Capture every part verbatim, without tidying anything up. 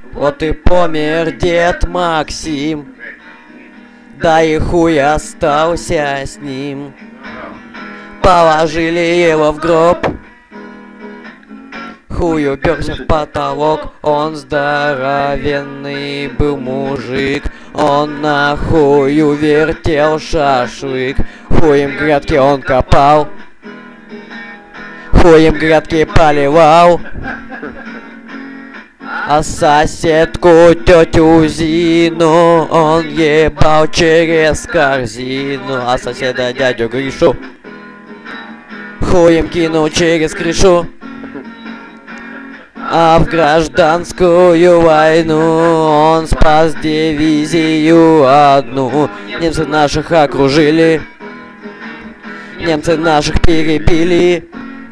Вот и помер дед Максим, да и хуй остался с ним. Положили его в гроб, хуй уперся в потолок. Он здоровенный был мужик, он на хую вертел шашлык. Хуем грядки он копал, хуем грядки поливал, а соседку тетю Зину он ебал через корзину. А соседа дядю Гришу хуем кинул через крышу. А в гражданскую войну он спас дивизию одну. Немцы наших окружили, немцы наших перебили.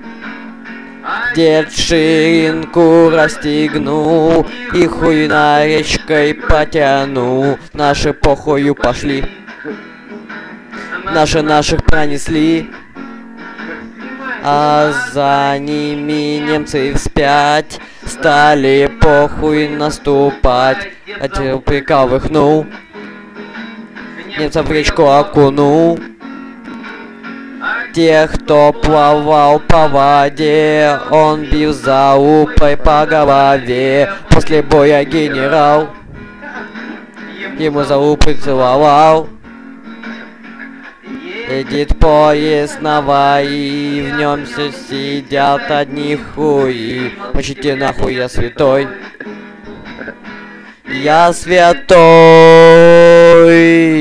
Дед ширинку расстегнул и хуй на речкой потянул. Наши похую пошли, наши наших пронесли, а за ними немцы вспять стали похуй наступать. А прикал выхнул, немцев в речку окунул. Тех, кто плавал по воде, он бил залупой по голове. После боя генерал ему залупы целовал. Едет поезд на вои, в нем все сидят одни хуи. Мочите нахуй, я святой, я святой.